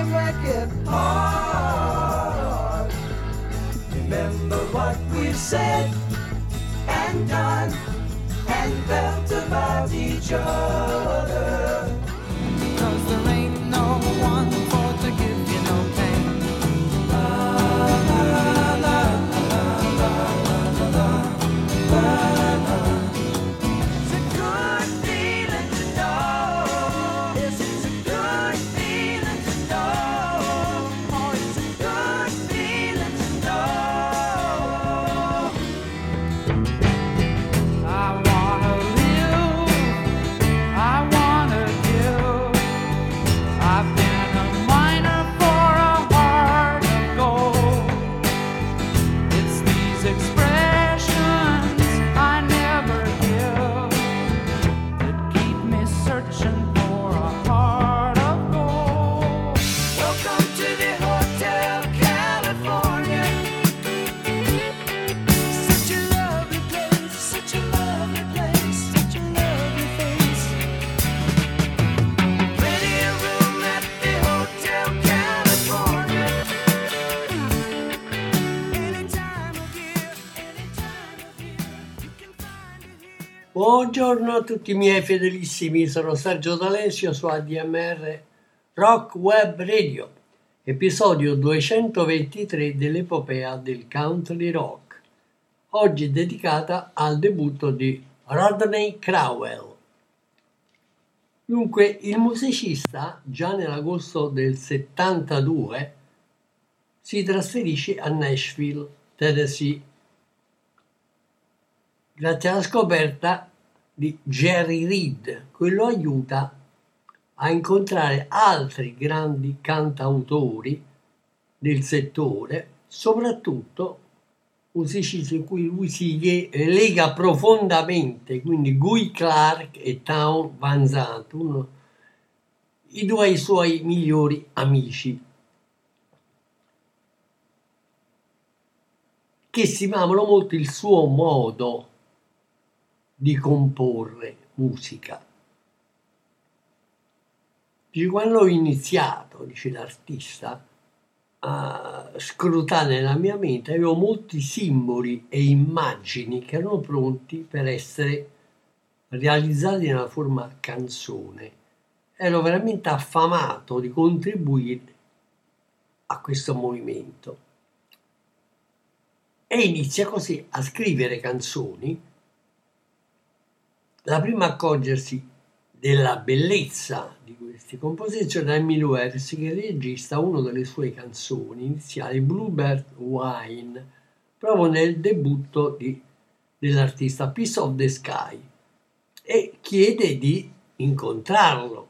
make it hard. Remember what we've said and done and felt about each other. 'Cause there ain't no one for to give you no pain. La, la, la, la, la, la, la, la, la. It's a good feeling to know. Yes, it's a good feeling to know. Oh, it's a good feeling to know. I wanna live, I wanna give. I've been a miner for a heart of gold. It's these expressions I never give that keep me searching for a heart of gold. Welcome to the Hotel California. Such a lovely place, such a lovely place, such a lovely face. Plenty of room at the Hotel California. Any time of year, you can find it here. Buongiorno a tutti i miei fedelissimi, sono Sergio D'Alessio su ADMR Rock Web Radio, episodio 223 dell'epopea del country rock, oggi dedicata al debutto di Rodney Crowell. Dunque, il musicista, già nell'agosto del 72, si trasferisce a Nashville, Tennessee, grazie alla scoperta di Jerry Reed, che lo aiuta a incontrare altri grandi cantautori del settore, soprattutto musicisti in cui lui si lega profondamente, quindi Guy Clark e Town Van Zandt, i due suoi migliori amici, che stimavano molto il suo modo di comporre musica. Dice, quando ho iniziato, dice l'artista, a scrutare nella mia mente, avevo molti simboli e immagini che erano pronti per essere realizzati nella forma canzone. Ero veramente affamato di contribuire a questo movimento. E inizia così a scrivere canzoni. La prima a accorgersi della bellezza di queste composizioni è Emmylou Harris, che registra una delle sue canzoni iniziali, Bluebird Wine, proprio nel debutto dell'artista, Piece of the Sky, e chiede di incontrarlo.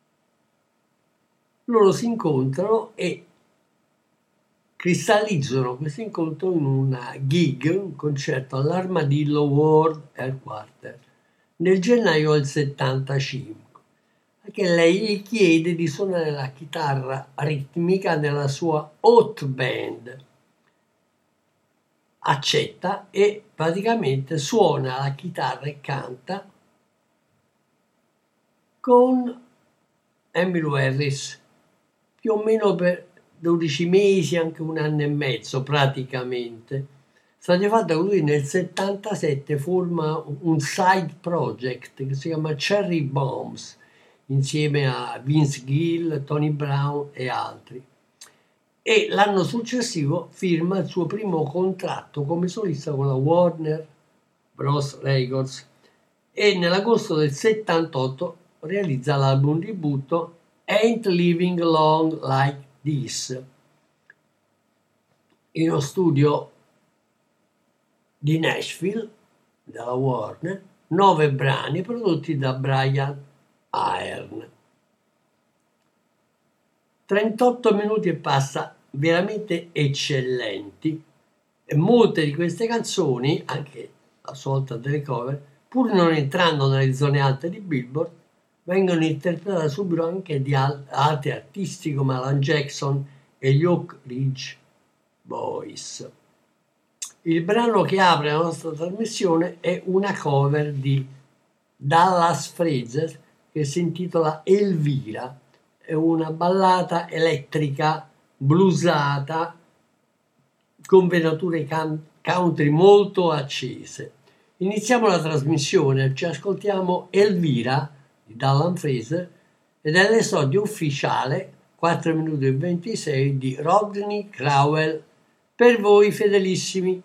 Loro si incontrano e cristallizzano questo incontro in una gig, un concerto all'Armadillo World Headquarter nel gennaio del 75, perché lei gli chiede di suonare la chitarra ritmica nella sua hot band. Accetta e praticamente suona la chitarra e canta con Emmylou Harris più o meno per 12 mesi, anche un anno e mezzo praticamente. Stato fatto che lui nel 77 forma un side project che si chiama Cherry Bombs, insieme a Vince Gill, Tony Brown e altri. E l'anno successivo firma il suo primo contratto come solista con la Warner Bros. Records e nell'agosto del 78 realizza l'album debutto Ain't Living Long Like This, in uno studio di Nashville, dalla Warner, 9 brani prodotti da Brian Aherne. 38 minuti e passa veramente eccellenti, e molte di queste canzoni, anche a sua volta delle cover, pur non entrando nelle zone alte di Billboard, vengono interpretate subito anche di altri artisti come Alan Jackson e gli Oak Ridge Boys. Il brano che apre la nostra trasmissione è una cover di Dallas Frazier che si intitola Elvira, è una ballata elettrica, bluesata, con venature country molto accese. Iniziamo la trasmissione, ci ascoltiamo Elvira di Dallan Fraser ed è l'esordio ufficiale 4 minuti e 26 di Rodney Crowell per voi fedelissimi.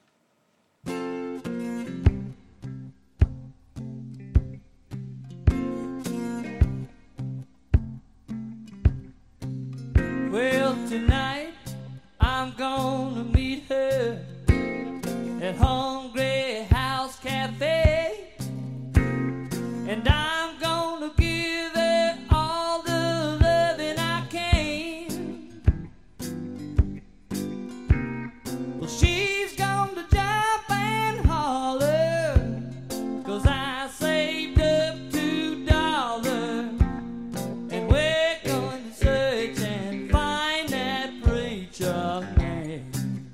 Well, tonight I'm gonna meet her at Hungry House Cafe, and I'm gonna give her all the loving I can. Well, she's gonna jump and holler, 'cause I saved up $2, and we're going to search and find that preacher man.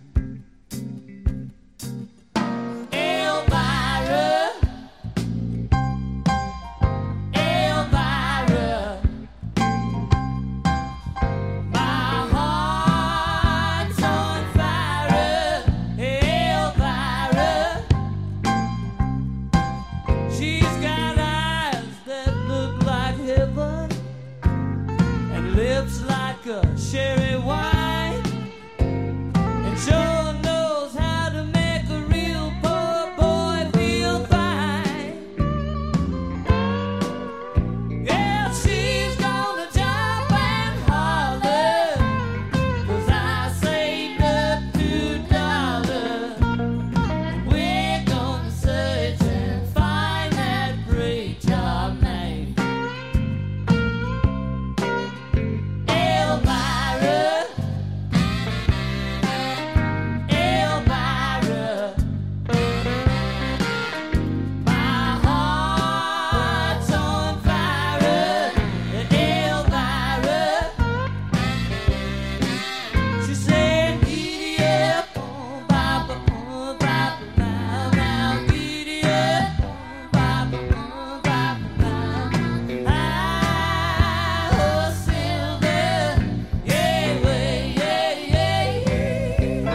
Elvira, Elvira, my heart's on fire. Elvira, she's got eyes that look like heaven and lips like a sherry wine, and sure knows how to make a real poor boy feel fine. Yeah, she's gonna jump and holler, 'cause I saved up $2, and we're gonna search and find that preacher man. Elvira, Elvira, my heart's on fire. Elvira, she said, giddy up, oh, papa, now, now, giddy up, oh, papa, now. Ah, oh, Silver, yeah, way, yeah, yeah, yeah.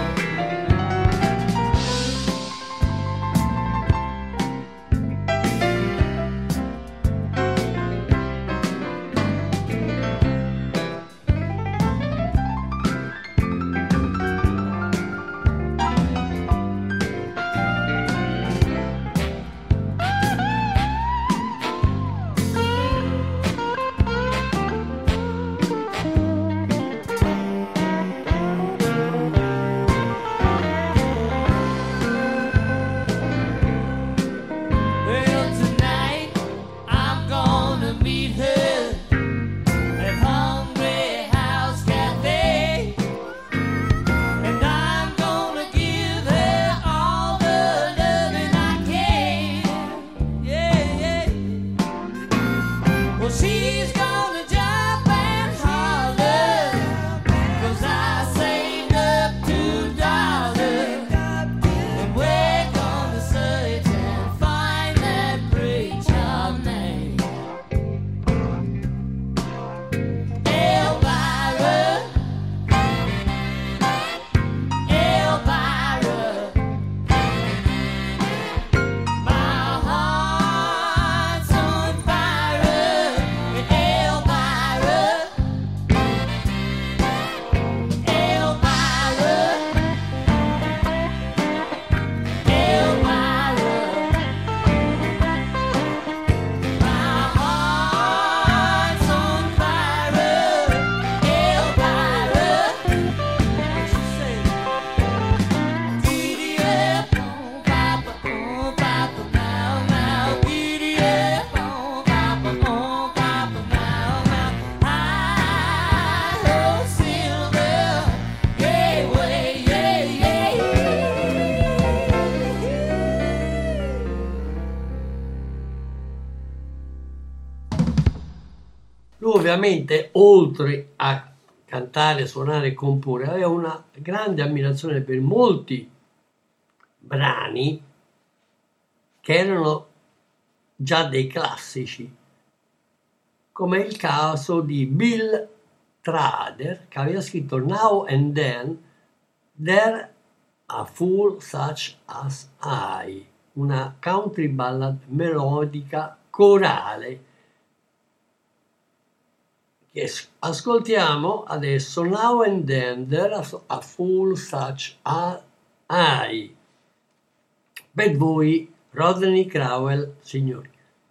Well, tonight I'm gonna meet her at Hungry House Cafe, and I'm gonna give her all the loving I can. Yeah, yeah. Well, she's gonna jump and holler, 'cause I saved up $2, and we're gonna search and find that preacher man. Elvira, Elvira, my heart's on fire. Elvira, Elvira, Elvira, my heart's on fire. Elvira, what you say? Giddy up, oh, papa, now, now. Giddy up, oh, papa, now, now. I, oh, Silver, yeah, way, yeah, yeah, yeah. Lui ovviamente, oltre a cantare, suonare e comporre, aveva una grande ammirazione per molti brani che erano già dei classici. come il caso di Bill Trader, che aveva scritto Now and Then There a Fool Such as I, una country ballad melodica corale che ascoltiamo adesso. Now and Then There a Fool Such as I, per voi Rodney Crowell, signori.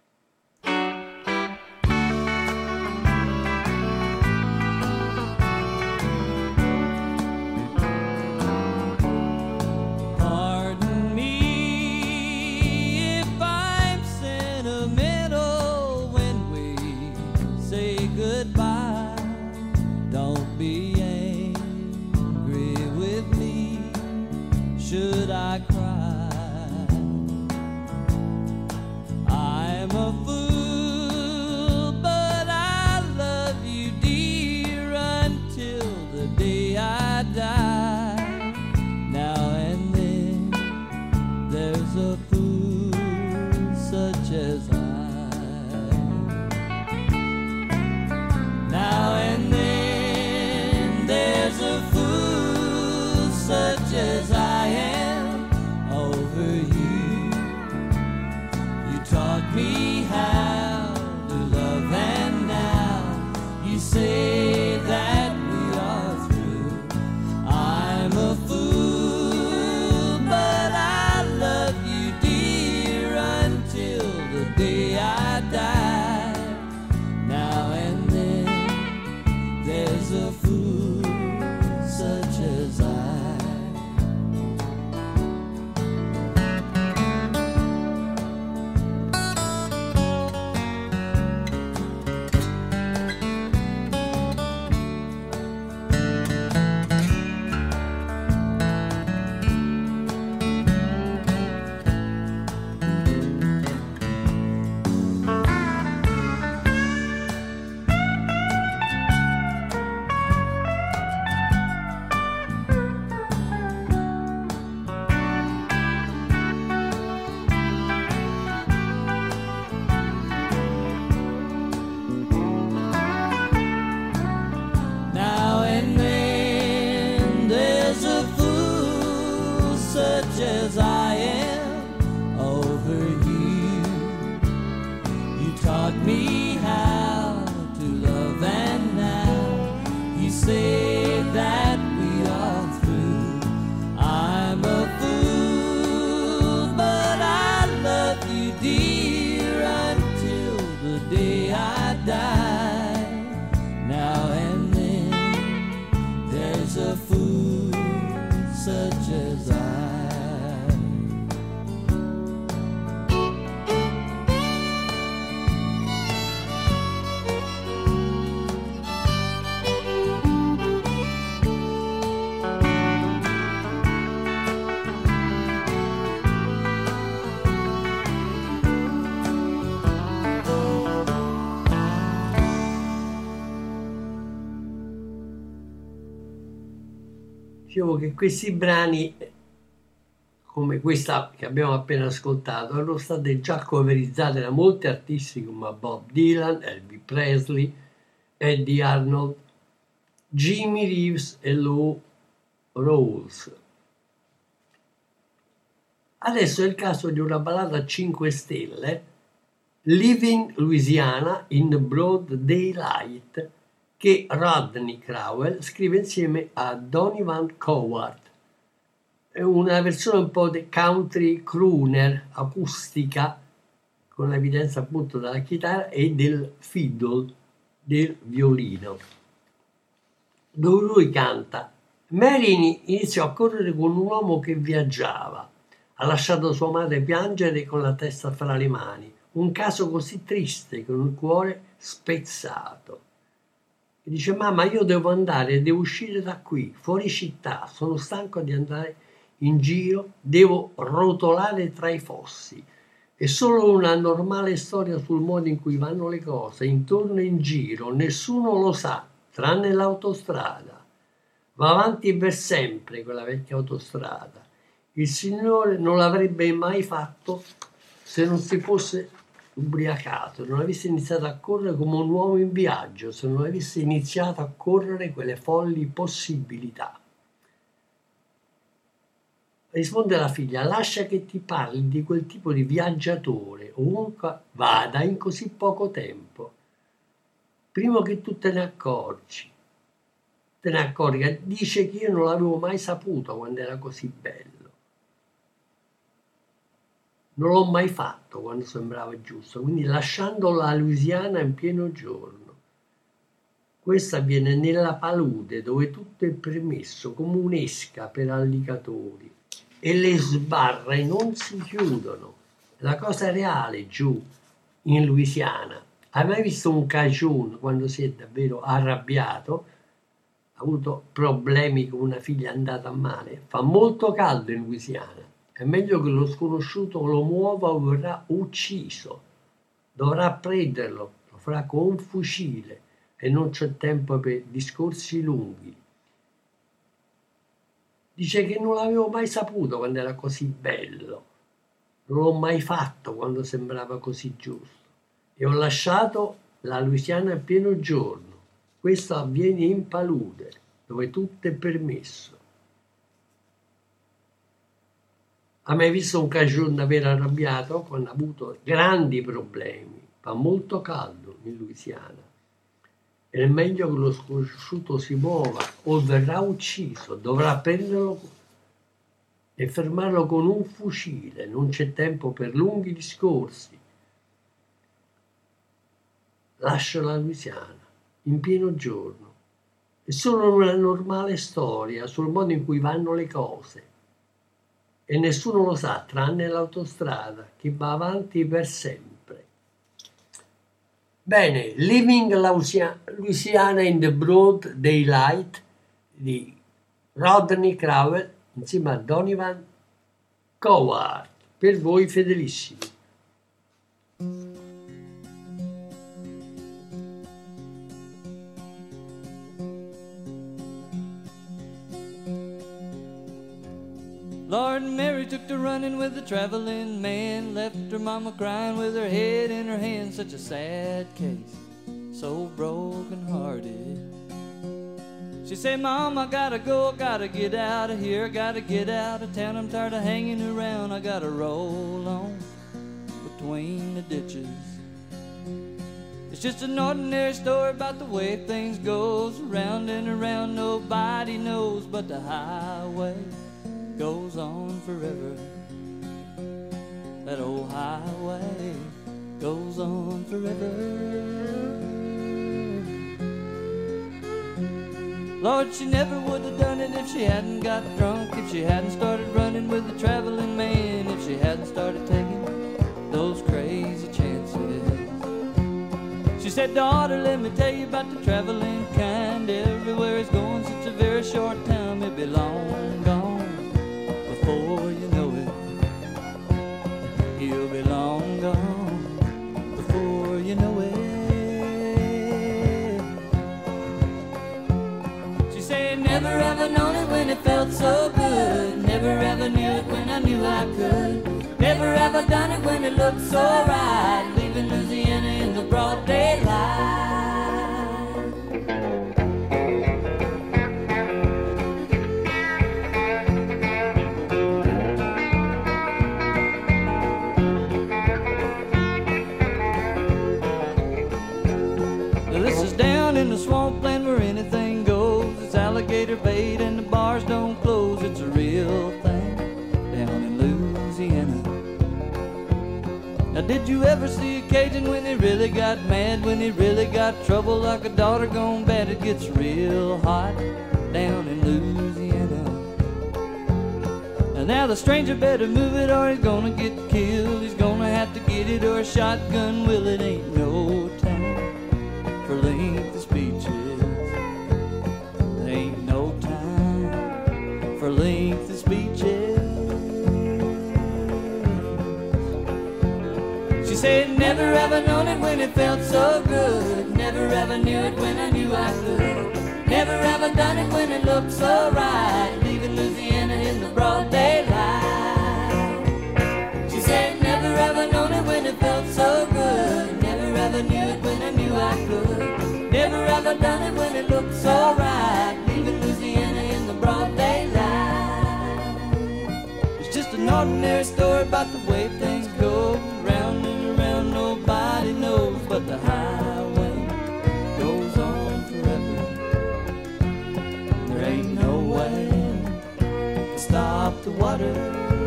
Dicevo che questi brani, come questa che abbiamo appena ascoltato, erano state già coverizzate da molti artisti come Bob Dylan, Elvis Presley, Eddie Arnold, Jimmy Reeves e Lou Rawls. Adesso è il caso di una ballata a 5 stelle, Living Louisiana in Broad Daylight, che Rodney Crowell scrive insieme a Donovan Coward. È una versione un po' di country crooner acustica, con l'evidenza appunto della chitarra e del fiddle, del violino, dove lui canta: Mary iniziò a correre con un uomo che viaggiava, ha lasciato sua madre piangere con la testa fra le mani, un caso così triste con il cuore spezzato. E dice: mamma, io devo andare, devo uscire da qui, fuori città, sono stanco di andare in giro, devo rotolare tra i fossi. È solo una normale storia sul modo in cui vanno le cose, intorno e in giro, nessuno lo sa, tranne l'autostrada. Va avanti per sempre quella vecchia autostrada. Il Signore non l'avrebbe mai fatto se non si fosse ubriacato, non avessi iniziato a correre come un uomo in viaggio, se non avessi iniziato a correre quelle folli possibilità. Risponde la figlia, lascia che ti parli di quel tipo di viaggiatore, ovunque vada in così poco tempo. Prima che tu te ne accorga, dice che io non l'avevo mai saputo quando era così bello. Non l'ho mai fatto quando sembrava giusto, quindi lasciando la Louisiana in pieno giorno. Questo avviene nella palude dove tutto è permesso, come un'esca per alligatori, e le sbarre non si chiudono. La cosa reale giù in Louisiana. Hai mai visto un cajun quando si è davvero arrabbiato? Ha avuto problemi con una figlia andata a male? Fa molto caldo in Louisiana. È meglio che lo sconosciuto lo muova o verrà ucciso. Dovrà prenderlo, lo farà con un fucile e non c'è tempo per discorsi lunghi. Dice che non l'avevo mai saputo quando era così bello. Non l'ho mai fatto quando sembrava così giusto. E ho lasciato la Louisiana in pieno giorno. Questo avviene in palude, dove tutto è permesso. Ha mai visto un cajun davvero arrabbiato quando ha avuto grandi problemi? Fa molto caldo in Louisiana. Ed è meglio che lo sconosciuto si muova o verrà ucciso, dovrà prenderlo e fermarlo con un fucile. Non c'è tempo per lunghi discorsi. Lascia la Louisiana in pieno giorno. È solo una normale storia sul modo in cui vanno le cose. E nessuno lo sa, tranne l'autostrada, che va avanti per sempre. Bene, Living Louisiana in the Broad Daylight di Rodney Crowell insieme a Donovan Coward, per voi fedelissimi. Lord, Mary took to running with the traveling man, left her mama crying with her head in her hand. Such a sad case, so broken hearted. She said, Mom, I gotta go, gotta get out of here, gotta get out of town. I'm tired of hanging around, I gotta roll on between the ditches. It's just an ordinary story about the way things goes, around and around, nobody knows, but the highway goes on forever. That old highway goes on forever. Lord, she never would have done it if she hadn't got drunk, if she hadn't started running with the traveling man, if she hadn't started taking those crazy chances. She said, daughter, let me tell you about the traveling kind. Everywhere he's going, such a very short time, it be long gone. Before you know it, he'll be long gone. Before you know it. She said, never ever known it when it felt so good. Never ever knew it when I knew I could. Never ever done it when it looked so right. Leaving Louisiana in the broad daylight. In the swampland where anything goes, it's alligator bait and the bars don't close. It's a real thing down in Louisiana. Now did you ever see a Cajun when he really got mad, when he really got trouble like a daughter gone bad? It gets real hot down in Louisiana. And now the stranger better move it or he's gonna get killed. He's gonna have to get it or a shotgun will. It ain't no time for lengthy speeches. There ain't no time for lengthy speeches. She said, never ever known it when it felt so good. Never ever knew it when I knew I could. Never ever done it when it looked so right. Leaving Louisiana in the broad daylight. She said, never ever known it when it felt so good. never done it when it looked so right, leaving Louisiana in the broad daylight. It's just an ordinary story about the way things go, round and around, nobody knows, but the highway goes on forever. There ain't no way to stop the water.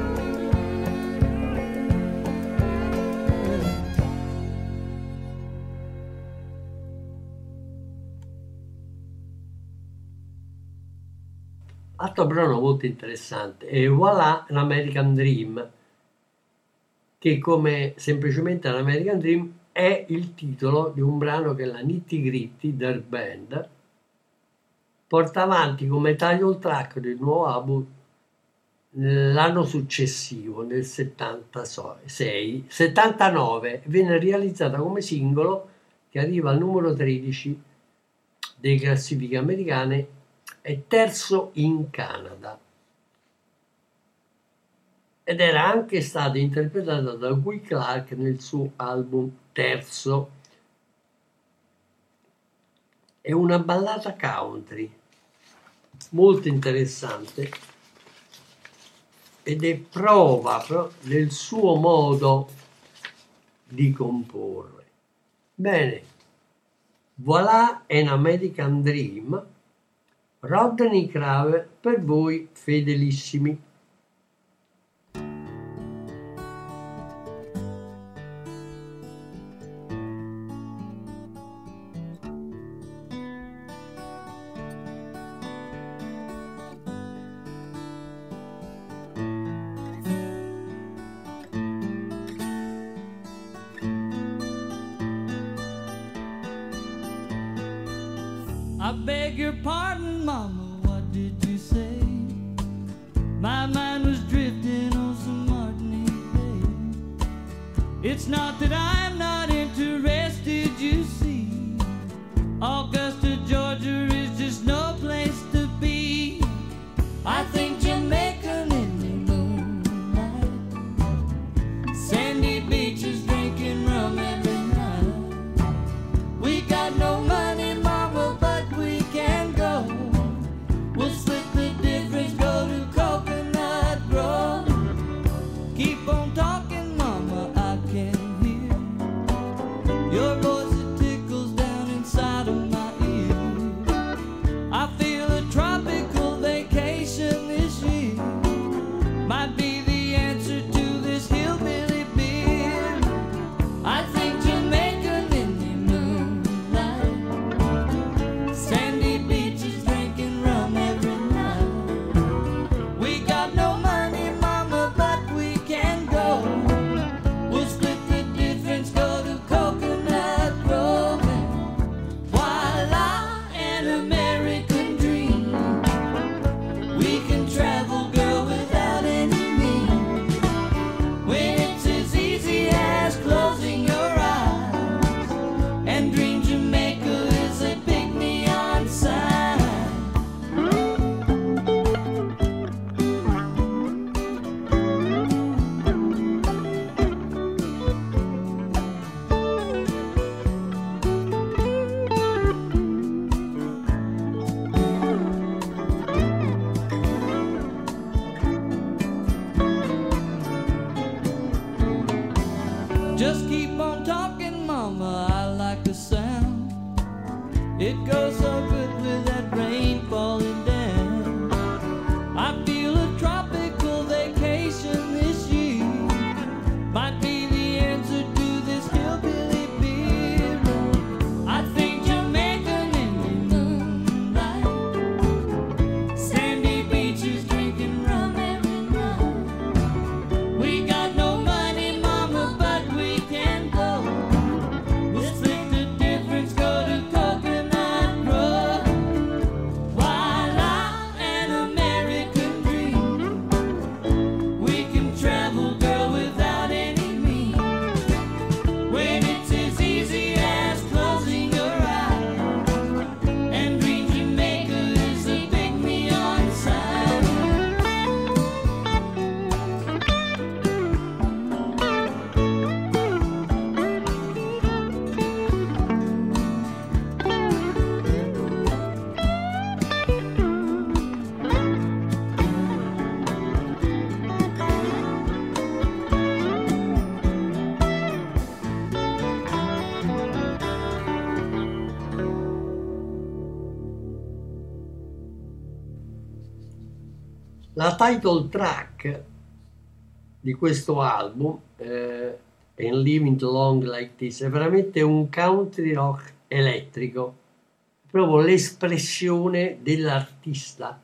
Altro brano molto interessante e voilà un American Dream, che come semplicemente un American Dream è il titolo di un brano che la Nitty Gritty del band porta avanti come title track del nuovo album l'anno successivo, nel 79, viene realizzata come singolo che arriva al numero 13 delle classifiche americane e terzo in Canada, ed era anche stata interpretata da Guy Clark nel suo album terzo. È una ballata country molto interessante ed è prova del suo modo di comporre. Bene, voilà an American Dream, Rodney Crowell per voi fedelissimi. I beg your pardon, Mama, what did you say? My mind was drifting on some Martinique Bay. It's not that I'm not interested, you see. Augusta, Georgia is just no place to be. I think Jamaican in the moonlight, sandy beaches drinking rum every night. We got no money, Mama, but we can go. We'll split the difference, go to Coconut Grove. Keep on talking, Mama, I can hear your voice, it tickles down inside of my ear. I feel a tropical vacation this year might be the answer to this hillbilly beer. I think Jamaican in the moonlight, sandy beaches drinking rum every night. We got no money, Mama, but we can go. We'll split the difference, go to Coconut Grove. Voila, an American dream. We can travel, girl, without any means. When it's as easy as closing your eyes, and Dream Jamaica is a big neon sign. Just keep on talking, Mama, I like the sound. It goes so good with that rain falling down. I feel a tropical vacation this year might be the answer to this hillbilly beer. I think Jamaican in the moonlight, sandy beaches drinking rum every night. We got no money, Mama, but we can go. We'll split the difference, go to Coconut La title track di questo album, And Living Long Like This, è veramente un country rock elettrico, proprio l'espressione dell'artista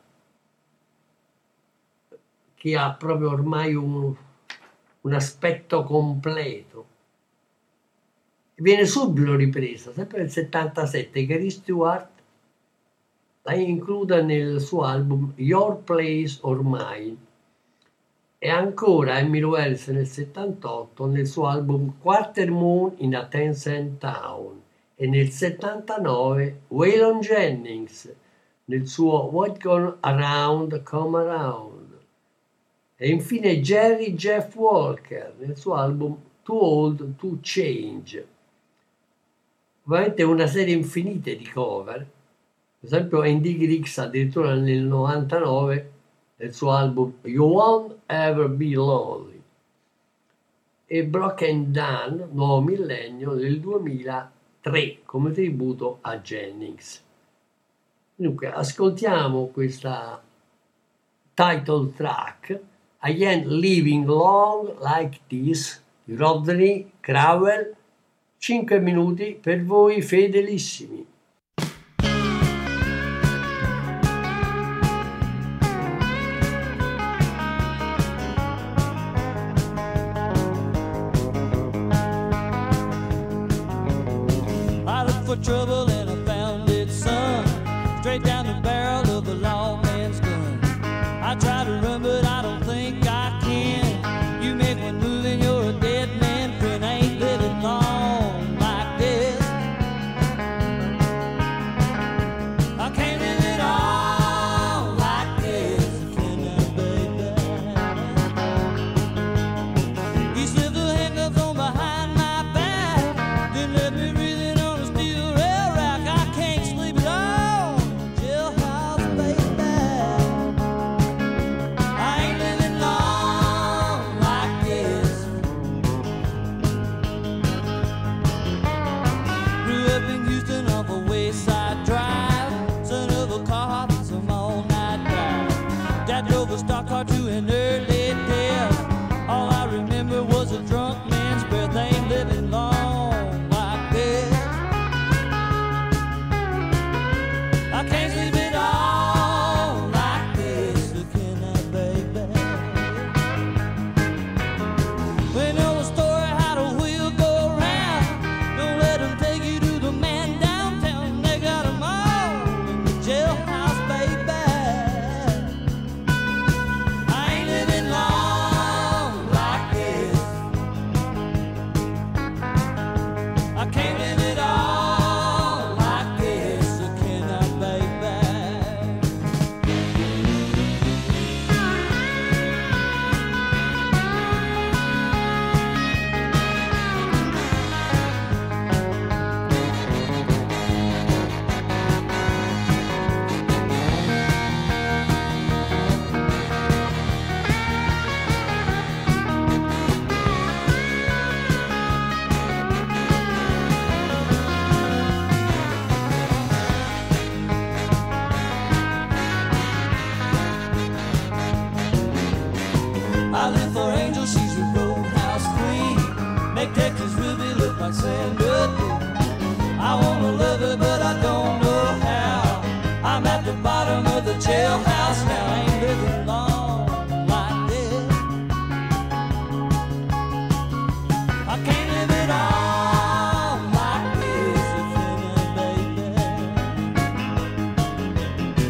che ha proprio ormai un aspetto completo. Viene subito ripresa, sempre nel 77, Gary Stewart la include nel suo album Your Place or Mine, e ancora Emily Wells nel 78 nel suo album Quarter Moon in a Ten Cent Town, e nel 79 Waylon Jennings nel suo What Gone Around Come Around, e infine Jerry Jeff Walker nel suo album Too Old to Change. Ovviamente una serie infinita di cover, per esempio Andy Griggs addirittura nel 99 nel suo album You Won't Ever Be Lonely, e Broken Down, nuovo millennio, nel 2003 come tributo a Jennings. Dunque ascoltiamo questa title track, Again Living Long Like This, di Rodney Crowell. 5 minuti per voi fedelissimi. I looked for trouble and I found it, son, straight down the barrel of the lawman's gun. I try to run but I don't think I can. You make one move and you're a dead man, friend. I ain't living long like this. I can't live it all like this, can I, baby? You slip the handcuffs on behind my back, then let me breathe on a steel rail rack. I can't sleep at all in the jailhouse, baby. I ain't living long like this. Grew up in Houston off a Wayside Drive, son of a car hop and some all-night drive. Dad drove a stock car to an early death. All I remember was a drunk man's breath. I ain't living long like this. I can't sleep at all like this, can I, baby? We know the story how the wheel go round. Don't let them take you to the man downtown. They got 'em all in the jailhouse, baby. I ain't living long like this. I can't live it all like this, can I, baby? I live for Angel, she's a roadhouse queen. Make Texas Ruby look like Sandra Dean. I wanna love her, but I don't know how. I'm at the bottom of the jailhouse now. I ain't living long like this. I can't live it all like this, baby.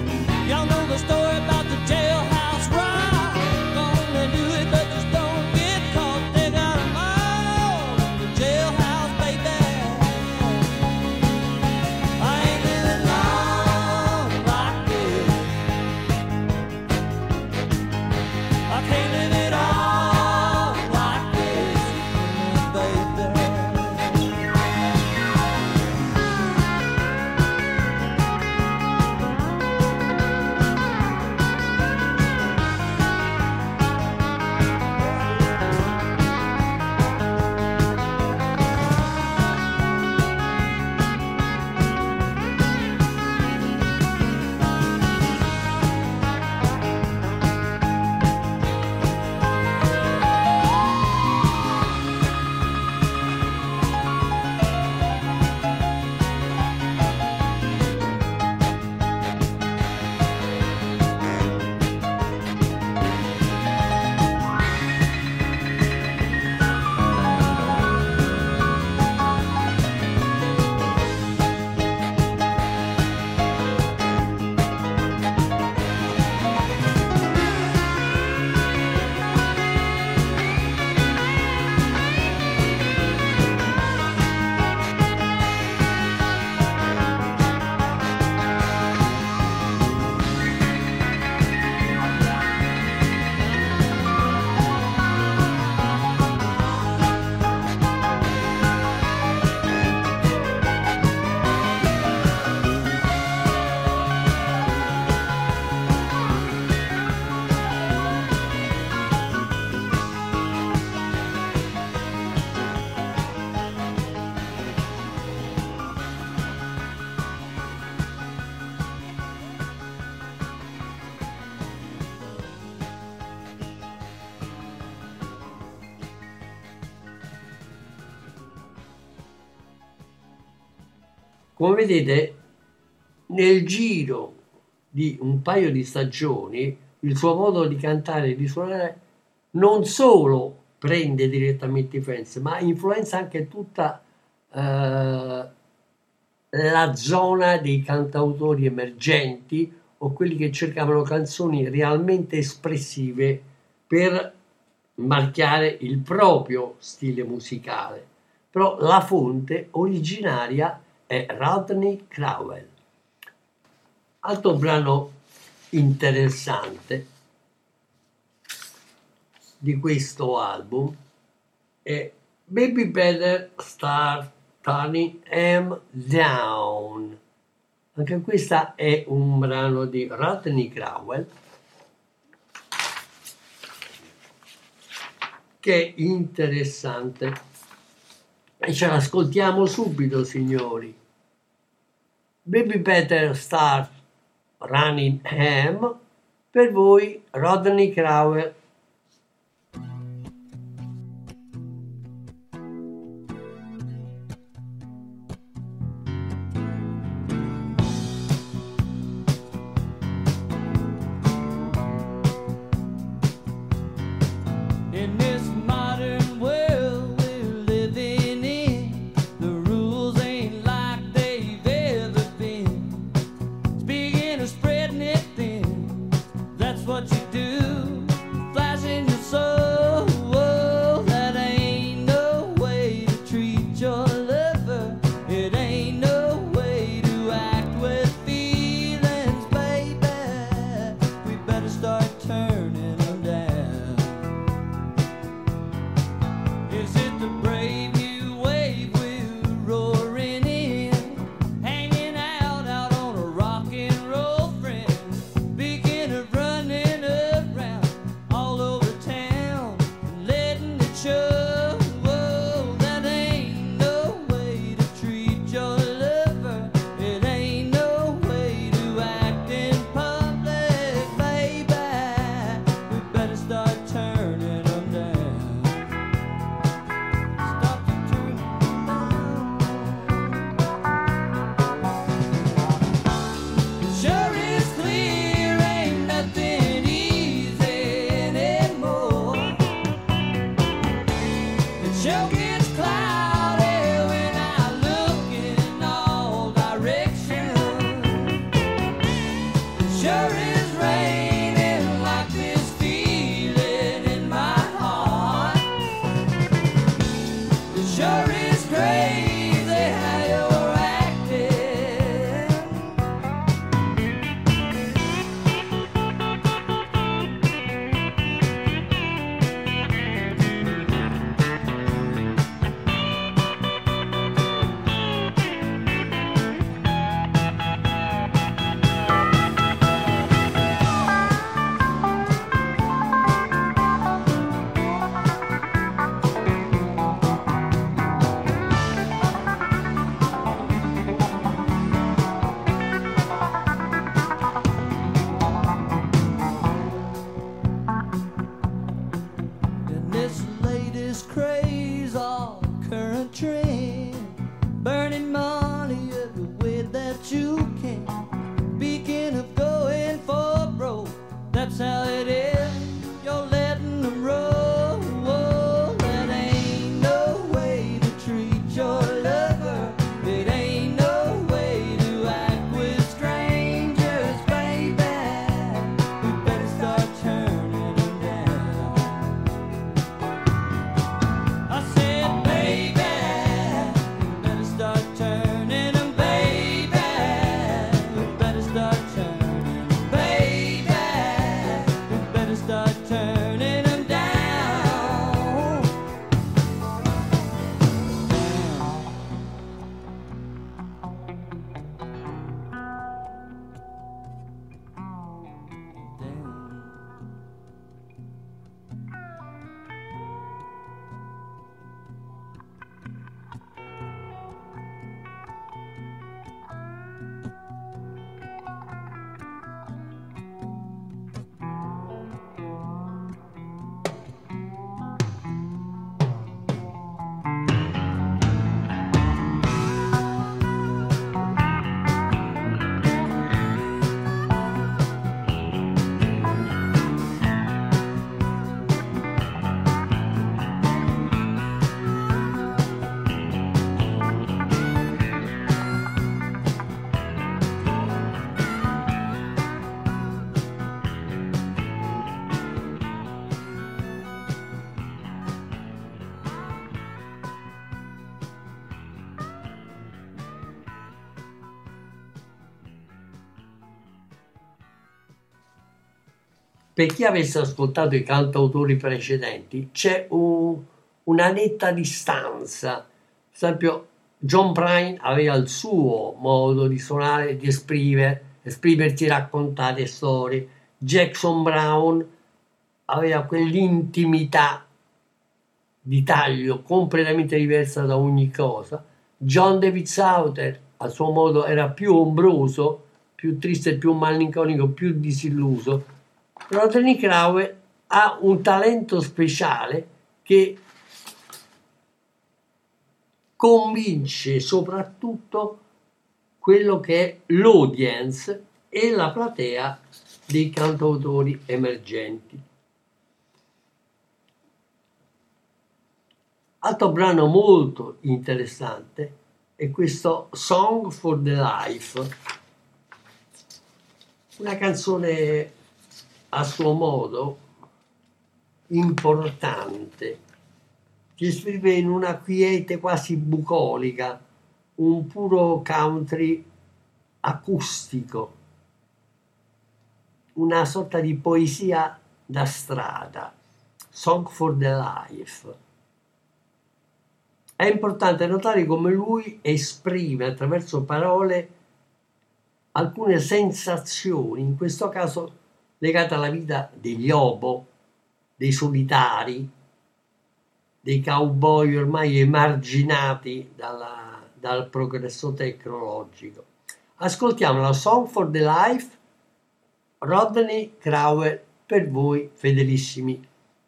Y'all know the story about the jailhouse rock. Gonna do it, but just don't get come vedete, nel giro di un paio di stagioni il suo modo di cantare e di suonare non solo prende direttamente i fans, ma influenza anche tutta la zona dei cantautori emergenti o quelli che cercavano canzoni realmente espressive per marchiare il proprio stile musicale. Però la fonte originaria è Rodney Crowell. Altro brano interessante di questo album è Baby Better Start Turning Em Down. Anche questa è un brano di Rodney Crowell che è interessante e ce l'ascoltiamo subito, signori. Baby Better Start Running Em, per voi Rodney Crowell. In this modern world we're living in, the rules ain't like they've ever been. Speaking of spreading it thin, that's what you do, flashing your soul. That ain't no way to treat your lover. It ain't no way to act with feelings, baby. We better start turning them down. Is it the brave new wave we're roaring in, hanging out on a rock and roll friend, speaking of running around all over town and letting it show? That ain't no way to treat your lover. It ain't no way to act in public, baby. We better start turning them down. Stop to turn them down. It sure is clear, ain't nothing easy anymore. It sure gets cloudy when I look in all directions. It sure is raining like this feeling in my heart. It sure is crazy how you're acting. And this latest craze, all current trend, burning money every way that you can. Speaking of going for broke, that's how it is. You're letting them roll. That ain't no way to treat your lover. It ain't no way to act with strangers, baby. We better start turning them down. I said, baby, we better start turning them, baby. We better start turning them, baby. We better per chi avesse ascoltato i cantautori precedenti, c'è una netta distanza. Per esempio, John Prine aveva il suo modo di suonare, di esprimersi, raccontare storie. Jackson Browne aveva quell'intimità di taglio completamente diversa da ogni cosa. John David Souther, a suo modo, era più ombroso, più triste, più malinconico, più disilluso. Rodney Crowell ha un talento speciale che convince soprattutto quello che è l'audience e la platea dei cantautori emergenti. Altro brano molto interessante è questo Song for the Life, una canzone a suo modo importante, si esprime in una quiete quasi bucolica, un puro country acustico, una sorta di poesia da strada. Song for the Life. È importante notare come lui esprime attraverso parole alcune sensazioni, in questo caso legate alla vita degli obo, dei solitari, dei cowboy ormai emarginati dal progresso tecnologico. Ascoltiamo la Song for the Life, Rodney Crowell, per voi fedelissimi.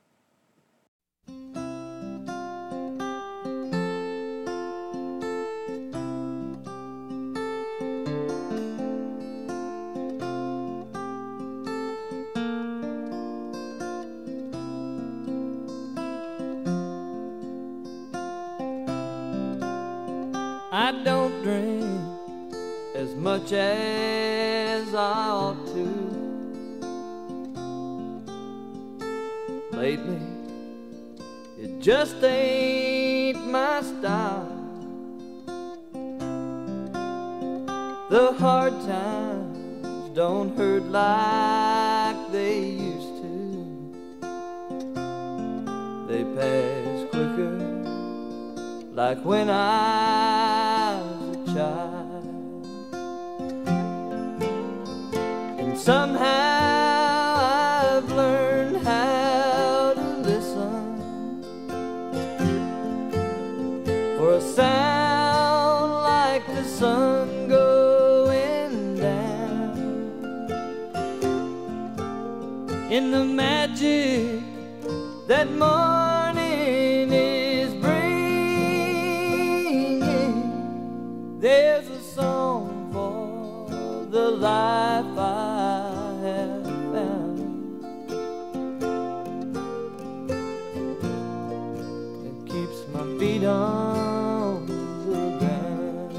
I don't drink as much as I ought to. Lately, it just ain't my style. The hard times don't hurt like they used to. They pass quicker, like when I was a child. And somehow I've learned how to listen for a sound like the sun going down, in the magic that morning is bringing. There's a song for the life I have found. It keeps my feet on the ground.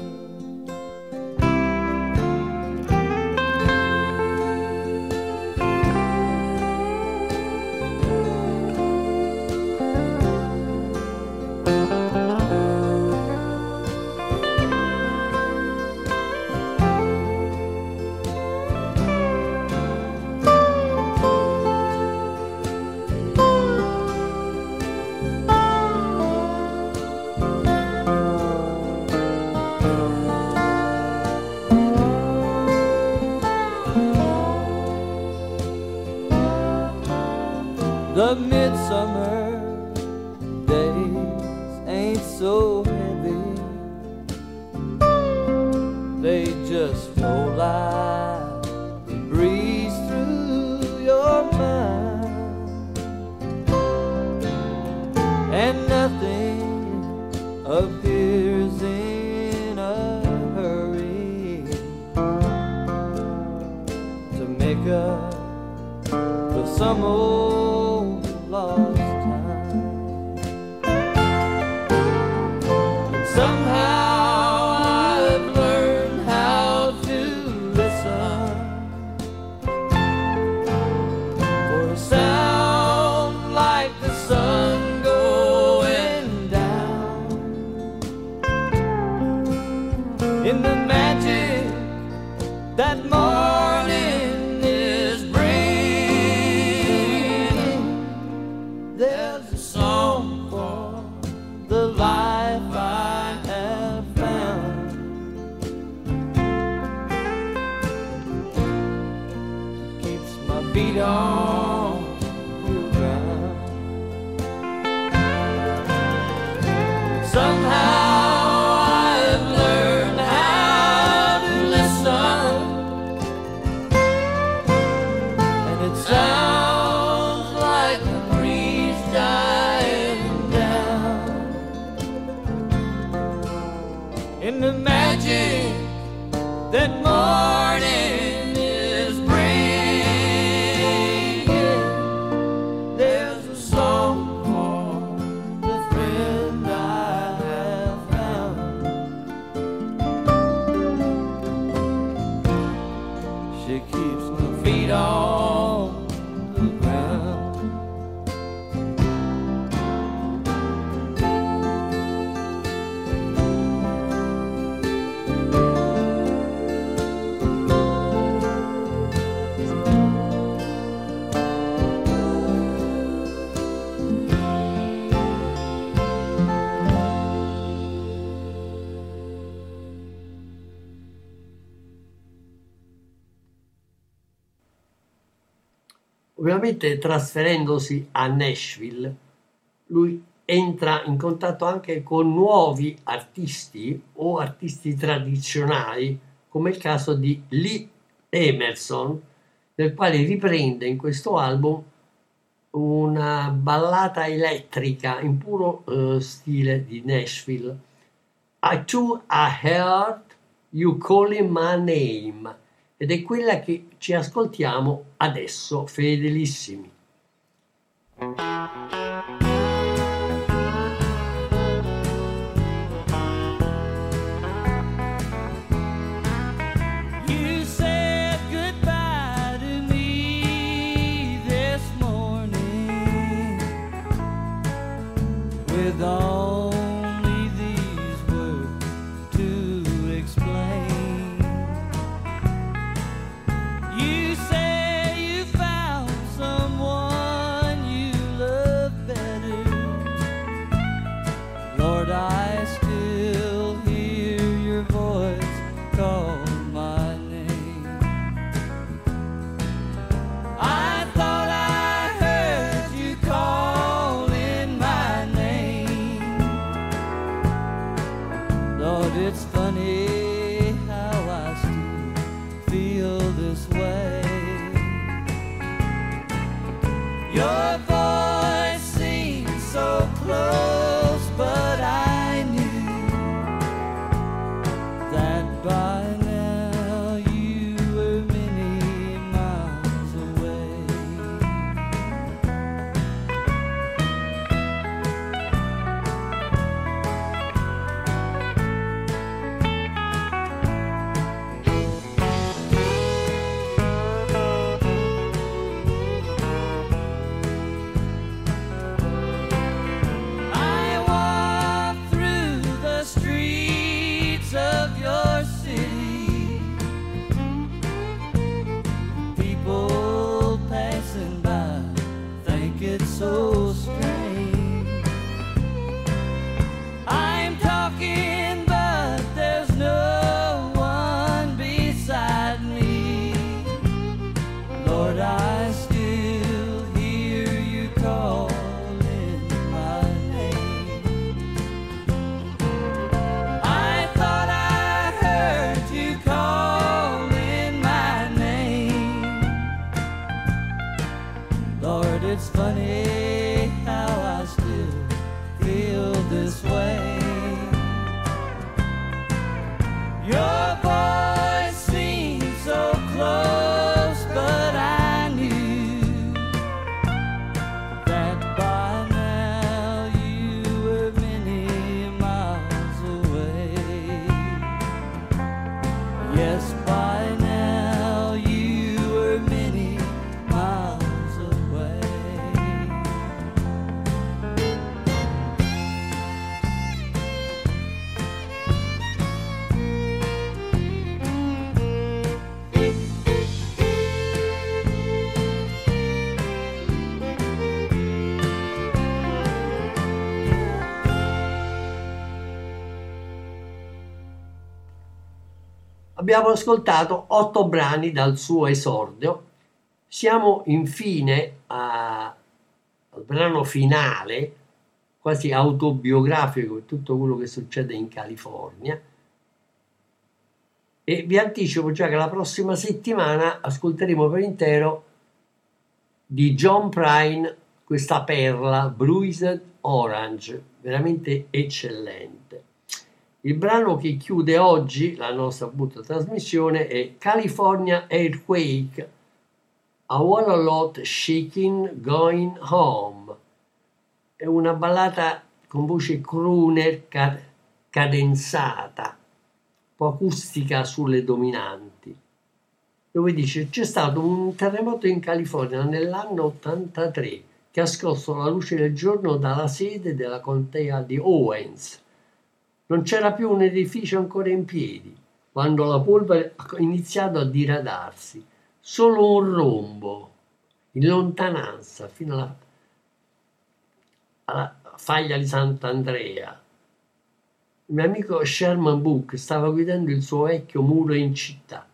The midsummer days ain't so heavy, they just flow like the breeze through your mind, and nothing appears in a hurry to make up for some old lost time. And somehow I've learned how to listen for a sound like the sun going down, in the magic that morning is bringing. It sounds like the breeze dying down, in the magic that morning is bringing. There's a song for the friend I have found. She keeps my feet on the ground. Ovviamente trasferendosi a Nashville, lui entra in contatto anche con nuovi artisti o artisti tradizionali, come il caso di Lee Emerson, del quale riprende in questo album una ballata elettrica in puro stile di Nashville. I too I heard you calling my name, ed è quella che ci ascoltiamo adesso, fedelissimi. You said goodbye to me this morning with only these words to explain. You say you found someone you love better. Lord, I still hear your voice call my name. I thought I heard you calling my name. Lord, it's funny how I still feel this way. Your voice seems so close, but I knew that by now you were many miles away. I walk through the streets of your city. People passing by think it's so strange. I'm talking, but there's no one beside me. Lord, I still hear you calling my name. I thought I heard you calling my name. Lord, it's funny how I still feel this way. Your voice seems so close, but I knew that by now you were many miles away. Yes, by now you were many miles away. Abbiamo ascoltato 8 brani dal suo esordio. Siamo infine al brano finale, quasi autobiografico di tutto quello che succede in California. E vi anticipo già che la prossima settimana ascolteremo per intero di John Prine, questa perla Bruised Orange, veramente eccellente. Il brano che chiude oggi la nostra appunto trasmissione è California Earthquake, A Whole Lot Shaking Going Home. È una ballata con voce crooner cadenzata, un po' acustica sulle dominanti, dove dice: c'è stato un terremoto in California nell'anno 83 che ha scosso la luce del giorno dalla sede della contea di Owens. Non c'era più un edificio ancora in piedi quando la polvere ha iniziato a diradarsi, solo un rombo in lontananza fino alla faglia di Sant'Andrea. Il mio amico Sherman Book stava guidando il suo vecchio muro in città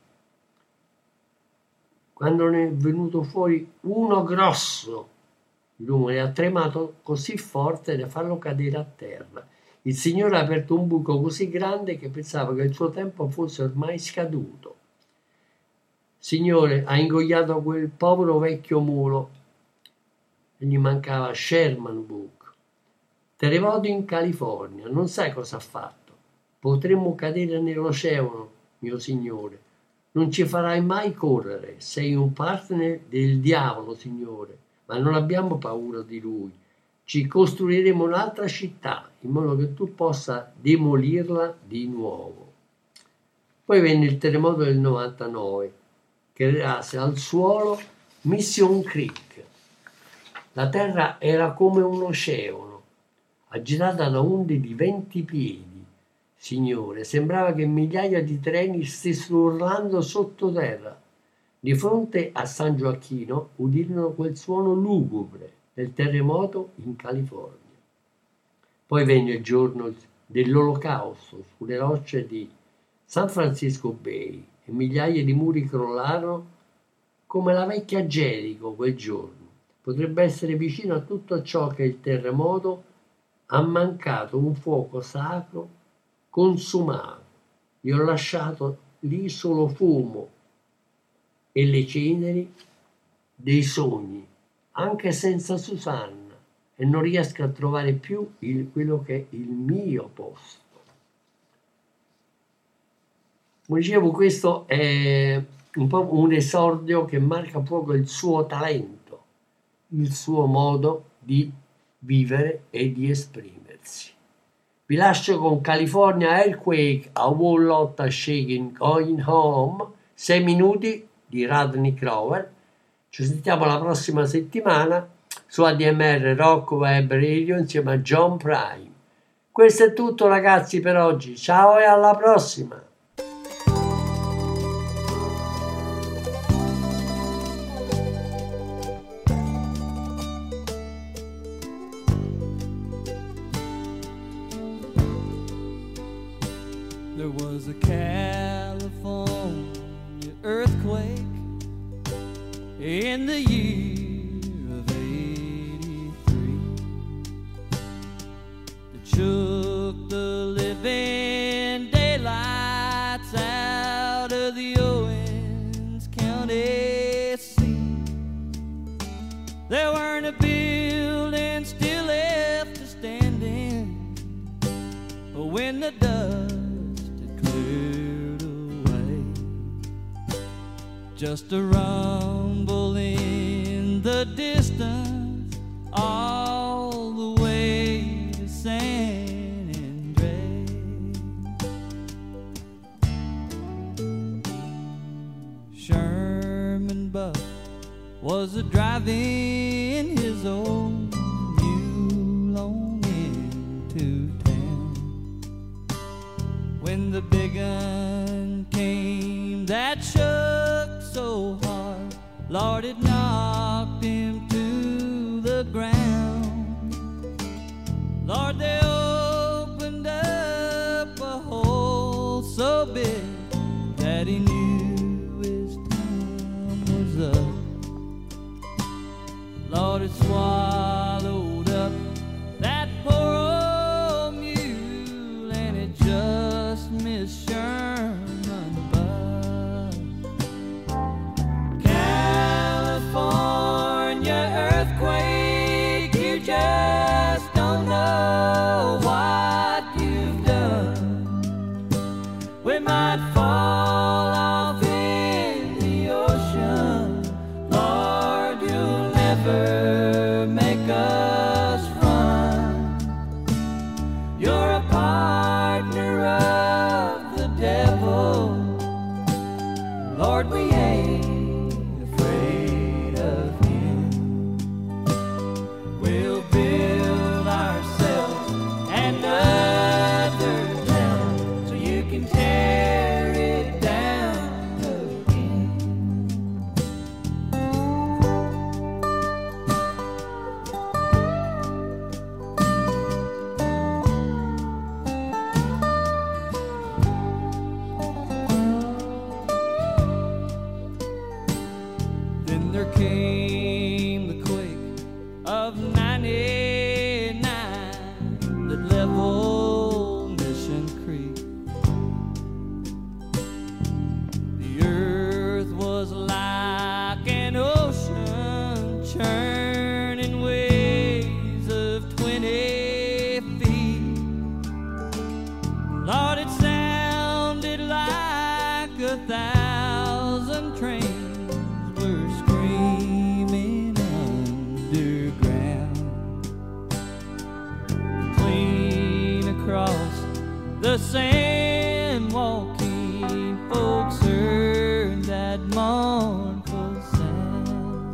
quando ne è venuto fuori uno grosso. L'uomo le ha tremato così forte da farlo cadere a terra. Il Signore ha aperto un buco così grande che pensava che il suo tempo fosse ormai scaduto. Signore, ha ingoiato quel povero vecchio muro e gli mancava Sherman Book. Terremoto in California, non sai cosa ha fatto. Potremmo cadere nell'oceano, mio Signore. Non ci farai mai correre, sei un partner del diavolo, Signore, ma non abbiamo paura di lui. Ci costruiremo un'altra città in modo che tu possa demolirla di nuovo. Poi venne il terremoto del 99 che rase al suolo Mission Creek. La terra era come un oceano, agitata da onde di 20 piedi. Signore, sembrava che migliaia di treni stessero urlando sottoterra. Di fronte a San Gioacchino udirono quel suono lugubre del terremoto in California. Poi venne il giorno dell'Olocausto sulle rocce di San Francisco Bay e migliaia di muri crollarono come la vecchia Gerico quel giorno. Potrebbe essere vicino a tutto ciò che il terremoto ha mancato un fuoco sacro consumato. Gli ho lasciato lì solo fumo e le ceneri dei sogni, anche senza Susanna, e non riesco a trovare più quello che è il mio posto. Come dicevo, questo è un po' un esordio che marca proprio il suo talento, il suo modo di vivere e di esprimersi. Vi lascio con California Earthquake, A Whole Lot Shaking Going Home, 6 minuti di Rodney Crowell. Ci sentiamo la prossima settimana su ADMR Rock Web Radio insieme a John Prine. Questo è tutto, ragazzi, per oggi. Ciao e alla prossima! There was a California earthquake in the year of 83 that shook the living daylights out of the Owens County sea. There weren't a building still left standing when the dust just a rumble in the distance, all the way to San Andreas. Sherman Buck was a driving his old mule on into town when the big un came that shook so hard, Lord, it knocked him to the ground. Lord, they opened up a hole so big that he knew his time was up. Lord, it swallowed up that poor old mule, and it just missed Sherman. California never make us run. You're a partner of the devil. Lord, we ain't afraid of him. We'll build ourselves another town so you can tear it down again. Then there came the quake of '99 that leveled Mission Creek. The earth was like an ocean churning waves of 20 feet. Lord, it sounded like 1,000 trains were screaming underground. Clean across the sand, walking folks heard that mournful sound.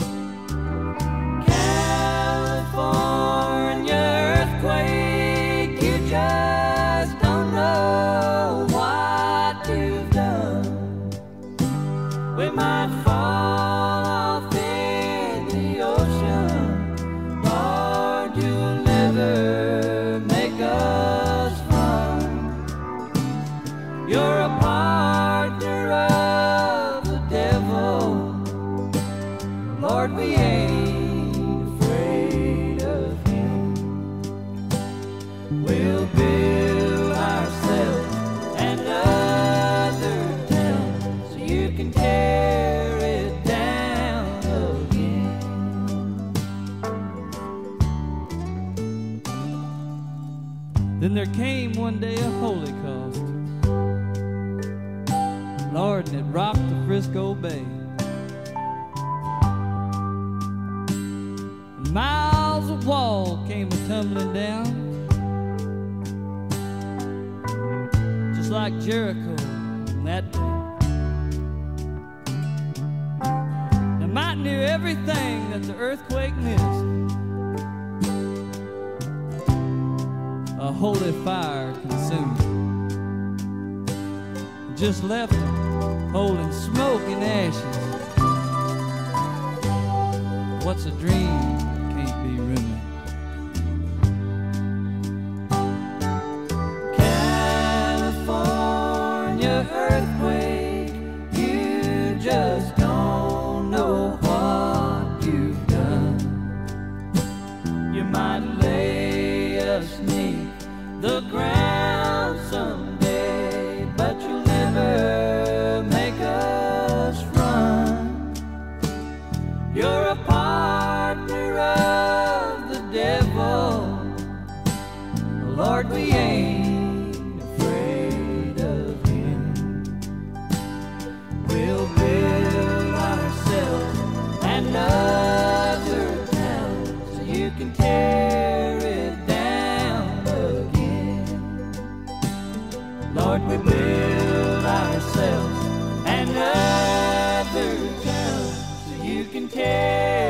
California earthquake, you just don't know what you've done. We might fall off in the ocean. Lord, you'll never make us run. You're a partner of the devil. Lord, we ain't afraid of him. We'll build ourselves another town so you can tear it down again. Then there came one day a Holocaust, Lord, and it rocked the Frisco Bay. Miles of wall came a-tumbling down, just like Jericho on that day. Now might knew everything that the earthquake missed. A holy fire consumed it. Just left it holding smoke and ashes. What's a dream can't be ruined. California earthquake, you just don't know what you've done. You might lay us neath the ground someday, but you'll never make us run. You're a partner of the devil. Lord, we ain't afraid of him. We'll build ourselves another town so you can tear it down again. Lord, we build ourselves another town so you can tear